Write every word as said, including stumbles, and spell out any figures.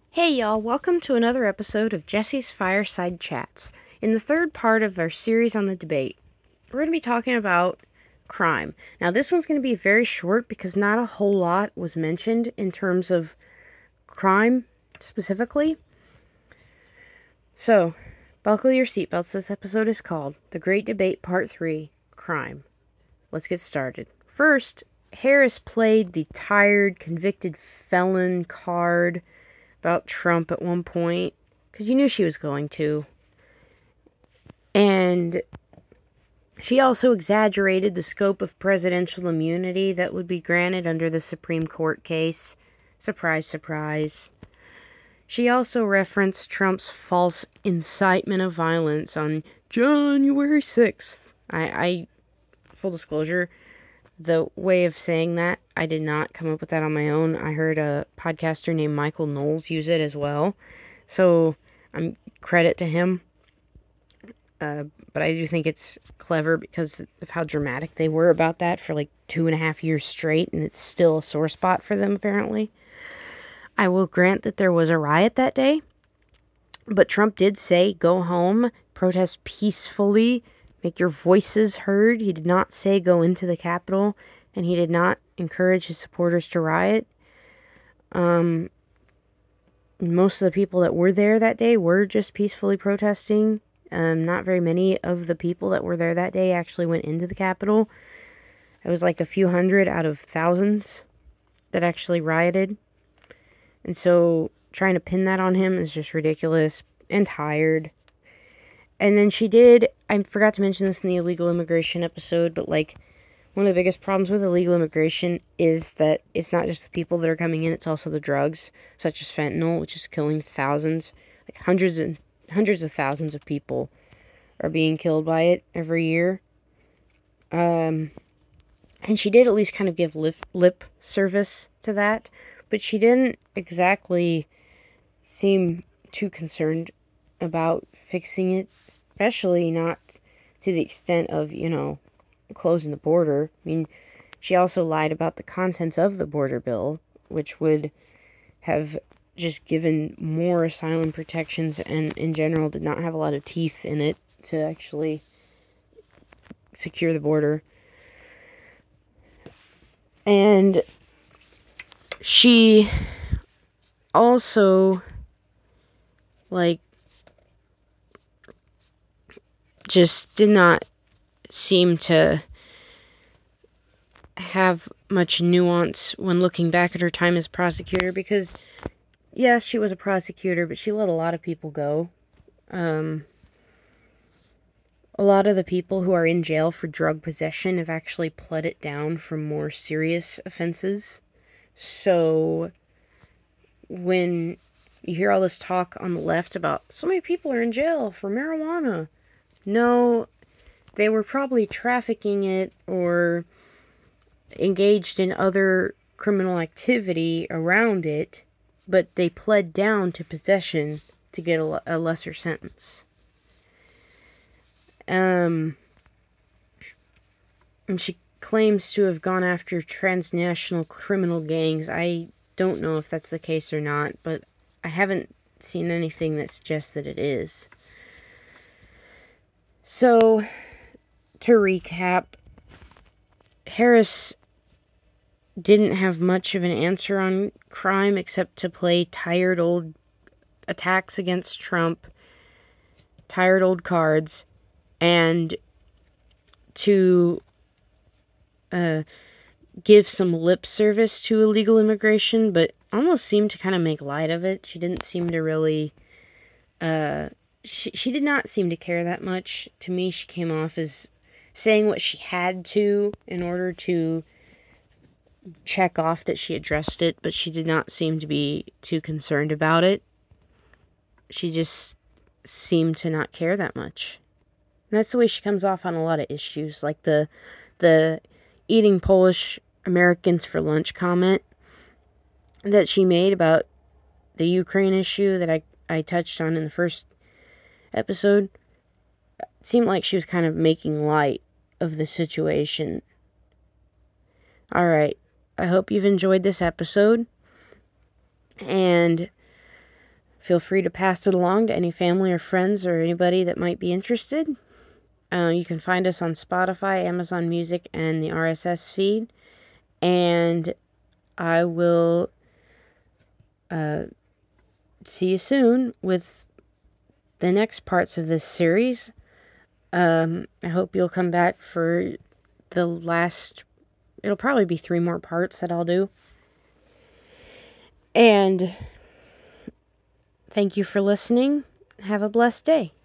Hey y'all, welcome to another episode of Jesse's Fireside Chats. In the third part of our series on the debate, we're going to be talking about crime. Now, this one's going to be very short because not a whole lot was mentioned in terms of crime specifically. So, buckle your seatbelts. This episode is called The Great Debate Part three, Crime. Let's get started. First, Harris played the tired, convicted felon card about Trump at one point, because you knew she was going to. And she also exaggerated the scope of presidential immunity that would be granted under the Supreme Court case. Surprise, surprise. She also referenced Trump's false incitement of violence on January sixth. I, I full disclosure, the way of saying that, I did not come up with that on my own. I heard a podcaster named Michael Knowles use it as well. So, I'm credit to him. Uh, but I do think it's clever because of how dramatic they were about that for like two and a half years straight, and it's still a sore spot for them, apparently. I will grant that there was a riot that day, but Trump did say, go home, protest peacefully, make your voices heard. He did not say go into the Capitol, and he did not encourage his supporters to riot. Um, most of the people that were there that day were just peacefully protesting. Um, not very many of the people that were there that day actually went into the Capitol. It was like a few hundred out of thousands that actually rioted. And so trying to pin that on him is just ridiculous and tired. And then she did, I forgot to mention this in the illegal immigration episode, but like one of the biggest problems with illegal immigration is that it's not just the people that are coming in, it's also the drugs, such as fentanyl, which is killing thousands, like hundreds and hundreds of thousands of people are being killed by it every year. Um, and she did at least kind of give lip, lip service to that, but she didn't exactly seem too concerned about fixing it, especially not to the extent of, you know, closing the border. I mean, she also lied about the contents of the border bill, which would have just given more asylum protections and in general did not have a lot of teeth in it to actually secure the border. And she also, like, just did not seem to have much nuance when looking back at her time as prosecutor, because yes, she was a prosecutor, but she let a lot of people go. Um, a lot of the people who are in jail for drug possession have actually pled it down for more serious offenses. So when you hear all this talk on the left about so many people are in jail for marijuana, no, they were probably trafficking it or engaged in other criminal activity around it, but they pled down to possession to get a, a lesser sentence. Um, and she claims to have gone after transnational criminal gangs. I don't know if that's the case or not, but I haven't seen anything that suggests that it is. So, to recap, Harris didn't have much of an answer on crime except to play tired old attacks against Trump, tired old cards, and to uh, give some lip service to illegal immigration, but almost seemed to kind of make light of it. She didn't seem to really, uh, she, she did not seem to care that much. To me, she came off as saying what she had to in order to check off that she addressed it, but she did not seem to be too concerned about it. She just seemed to not care that much. And that's the way she comes off on a lot of issues, like the the eating Polish Americans for lunch comment that she made about the Ukraine issue that I, I touched on in the first episode. It seemed like she was kind of making light of the situation. Alright, I hope you've enjoyed this episode, and Feel free to pass it along to any family or friends or anybody that might be interested. Uh, you can find us on Spotify, Amazon Music, and the R S S feed. And I will uh, see you soon with the next parts of this series. Um, I hope you'll come back for the last... It'll probably be three more parts that I'll do. And thank you for listening. Have a blessed day.